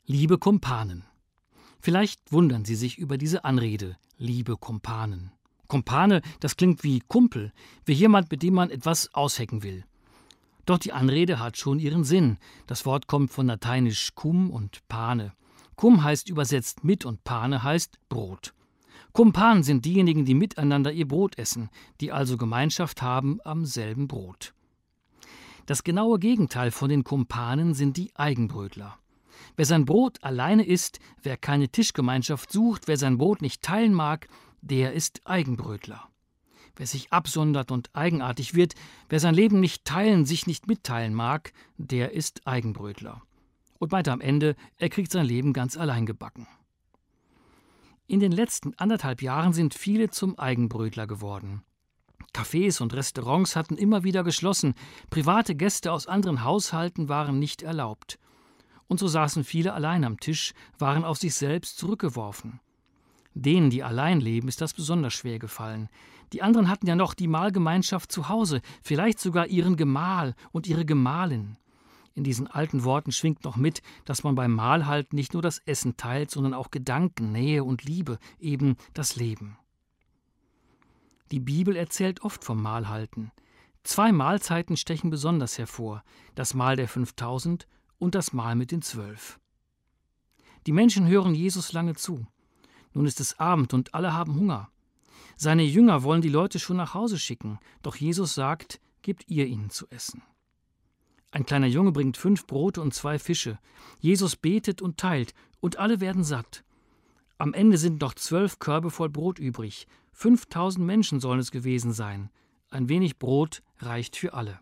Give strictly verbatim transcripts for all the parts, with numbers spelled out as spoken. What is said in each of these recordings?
Liebe Kumpanen. Vielleicht wundern Sie sich über diese Anrede, liebe Kumpanen. Kumpane, das klingt wie Kumpel, wie jemand, mit dem man etwas aushecken will. Doch die Anrede hat schon ihren Sinn. Das Wort kommt von lateinisch cum und pane. Cum heißt übersetzt mit und pane heißt Brot. Kumpanen sind diejenigen, die miteinander ihr Brot essen, die also Gemeinschaft haben am selben Brot. Das genaue Gegenteil von den Kumpanen sind die Eigenbrötler. Wer sein Brot alleine isst, wer keine Tischgemeinschaft sucht, wer sein Brot nicht teilen mag, der ist Eigenbrötler. Wer sich absondert und eigenartig wird, wer sein Leben nicht teilen, sich nicht mitteilen mag, der ist Eigenbrötler. Und weiter am Ende, er kriegt sein Leben ganz allein gebacken. In den letzten anderthalb Jahren sind viele zum Eigenbrötler geworden. Cafés und Restaurants hatten immer wieder geschlossen, private Gäste aus anderen Haushalten waren nicht erlaubt. Und so saßen viele allein am Tisch, waren auf sich selbst zurückgeworfen. Denen, die allein leben, ist das besonders schwer gefallen. Die anderen hatten ja noch die Mahlgemeinschaft zu Hause, vielleicht sogar ihren Gemahl und ihre Gemahlin. In diesen alten Worten schwingt noch mit, dass man beim Mahl halt nicht nur das Essen teilt, sondern auch Gedanken, Nähe und Liebe, eben das Leben. Die Bibel erzählt oft vom Mahlhalten. Zwei Mahlzeiten stechen besonders hervor: das Mahl der fünftausend und das Mahl mit den Zwölf. Die Menschen hören Jesus lange zu. Nun ist es Abend und alle haben Hunger. Seine Jünger wollen die Leute schon nach Hause schicken, doch Jesus sagt, gebt ihr ihnen zu essen. Ein kleiner Junge bringt fünf Brote und zwei Fische. Jesus betet und teilt, und alle werden satt. Am Ende sind noch zwölf Körbe voll Brot übrig. Fünftausend Menschen sollen es gewesen sein. Ein wenig Brot reicht für alle.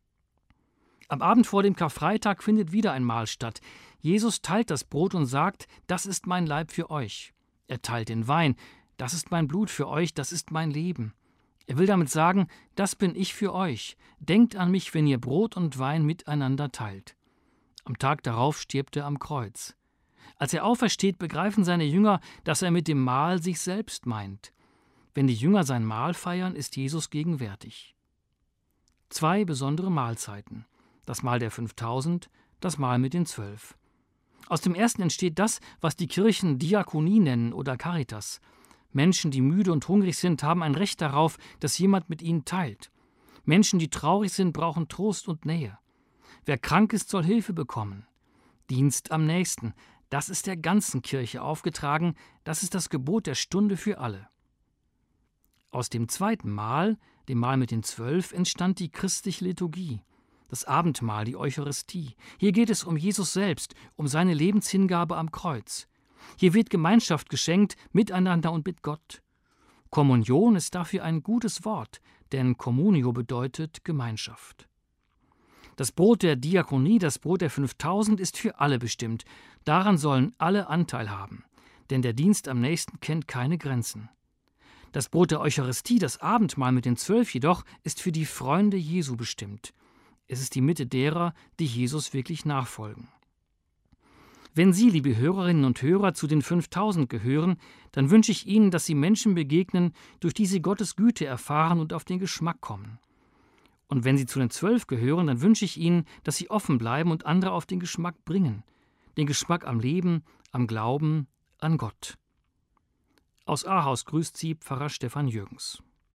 Am Abend vor dem Karfreitag findet wieder ein Mahl statt. Jesus teilt das Brot und sagt, das ist mein Leib für euch. Er teilt den Wein, das ist mein Blut für euch, das ist mein Leben. Er will damit sagen, das bin ich für euch. Denkt an mich, wenn ihr Brot und Wein miteinander teilt. Am Tag darauf stirbt er am Kreuz. Als er aufersteht, begreifen seine Jünger, dass er mit dem Mahl sich selbst meint. Wenn die Jünger sein Mahl feiern, ist Jesus gegenwärtig. Zwei besondere Mahlzeiten. Das Mahl der fünftausend, das Mahl mit den Zwölf. Aus dem ersten entsteht das, was die Kirchen Diakonie nennen oder Caritas. Menschen, die müde und hungrig sind, haben ein Recht darauf, dass jemand mit ihnen teilt. Menschen, die traurig sind, brauchen Trost und Nähe. Wer krank ist, soll Hilfe bekommen. Dienst am Nächsten, das ist der ganzen Kirche aufgetragen, das ist das Gebot der Stunde für alle. Aus dem zweiten Mahl, dem Mahl mit den Zwölf, entstand die christliche Liturgie. Das Abendmahl, die Eucharistie. Hier geht es um Jesus selbst, um seine Lebenshingabe am Kreuz. Hier wird Gemeinschaft geschenkt, miteinander und mit Gott. Kommunion ist dafür ein gutes Wort, denn Communio bedeutet Gemeinschaft. Das Brot der Diakonie, das Brot der fünftausend, ist für alle bestimmt. Daran sollen alle Anteil haben, denn der Dienst am Nächsten kennt keine Grenzen. Das Brot der Eucharistie, das Abendmahl mit den Zwölf jedoch, ist für die Freunde Jesu bestimmt. Es ist die Mitte derer, die Jesus wirklich nachfolgen. Wenn Sie, liebe Hörerinnen und Hörer, zu den fünftausend gehören, dann wünsche ich Ihnen, dass Sie Menschen begegnen, durch die Sie Gottes Güte erfahren und auf den Geschmack kommen. Und wenn Sie zu den Zwölf gehören, dann wünsche ich Ihnen, dass Sie offen bleiben und andere auf den Geschmack bringen. Den Geschmack am Leben, am Glauben, an Gott. Aus Ahaus grüßt Sie Pfarrer Stefan Jürgens.